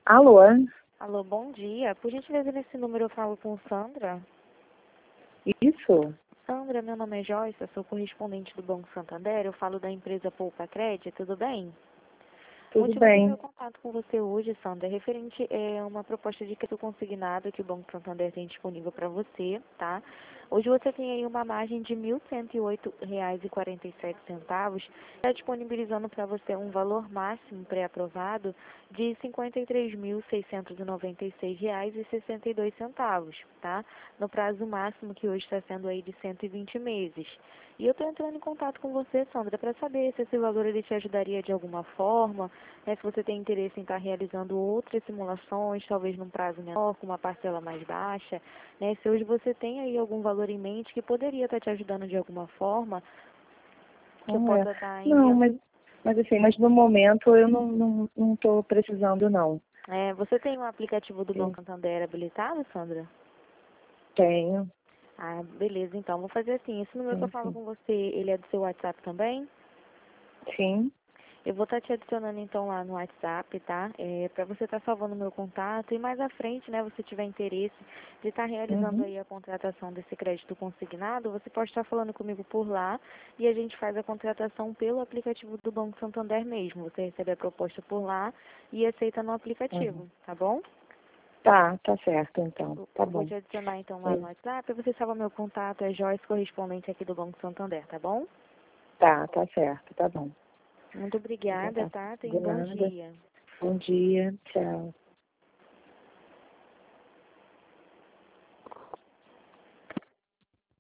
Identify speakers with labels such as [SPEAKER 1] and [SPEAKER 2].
[SPEAKER 1] Alô?
[SPEAKER 2] Alô, bom dia. Por gentileza, nesse número eu falo com Sandra.
[SPEAKER 1] Isso?
[SPEAKER 2] Sandra, meu nome é Joyce, eu sou correspondente do Banco Santander, eu falo da empresa Poupa Crédito, tudo bem? O
[SPEAKER 1] Tudo
[SPEAKER 2] motivo do meu
[SPEAKER 1] bem.
[SPEAKER 2] contato com você hoje, Sandra, é referente a uma proposta de crédito consignado que o Banco Santander tem disponível para você, tá? Hoje você tem aí uma margem de R$ 1.108,47, está disponibilizando para você um valor máximo pré-aprovado de R$ 53.696,62, tá? No prazo máximo que hoje está sendo aí de 120 meses. E eu estou entrando em contato com você, Sandra, para saber se esse valor ele te ajudaria de alguma forma, né, se você tem interesse em estar realizando outras simulações, talvez num prazo menor, com uma parcela mais baixa, né, se hoje você tem aí algum valor em mente que poderia estar te ajudando de alguma forma, que eu
[SPEAKER 1] É.
[SPEAKER 2] possa estar
[SPEAKER 1] Não,
[SPEAKER 2] enviando.
[SPEAKER 1] mas no momento eu não tô precisando, não.
[SPEAKER 2] Você tem um aplicativo do
[SPEAKER 1] Eu
[SPEAKER 2] Banco Santander habilitado, Sandra?
[SPEAKER 1] tenho,
[SPEAKER 2] Ah, beleza, então. Vou fazer assim, esse número que eu
[SPEAKER 1] sim,
[SPEAKER 2] falo
[SPEAKER 1] sim.
[SPEAKER 2] com você, ele é do seu WhatsApp também?
[SPEAKER 1] Sim.
[SPEAKER 2] Eu vou estar te adicionando então lá no WhatsApp, tá? Para você estar salvando o meu contato e mais à frente, né, você tiver interesse de estar realizando
[SPEAKER 1] Uhum.
[SPEAKER 2] aí a contratação desse crédito consignado, você pode estar falando comigo por lá e a gente faz a contratação pelo aplicativo do Banco Santander mesmo. Você recebe a proposta por lá e aceita no
[SPEAKER 1] Uhum.
[SPEAKER 2] aplicativo, tá bom?
[SPEAKER 1] Tá certo então. Tá
[SPEAKER 2] Eu vou
[SPEAKER 1] bom.
[SPEAKER 2] te adicionar então lá no
[SPEAKER 1] É.
[SPEAKER 2] WhatsApp, você salva meu contato, é Joyce, correspondente aqui do Banco Santander, tá bom?
[SPEAKER 1] Tá certo, tá bom.
[SPEAKER 2] Muito
[SPEAKER 1] Então
[SPEAKER 2] obrigada,
[SPEAKER 1] tá.
[SPEAKER 2] tá? Tenha
[SPEAKER 1] De
[SPEAKER 2] um bom
[SPEAKER 1] nada.
[SPEAKER 2] dia.
[SPEAKER 1] Bom dia, tchau.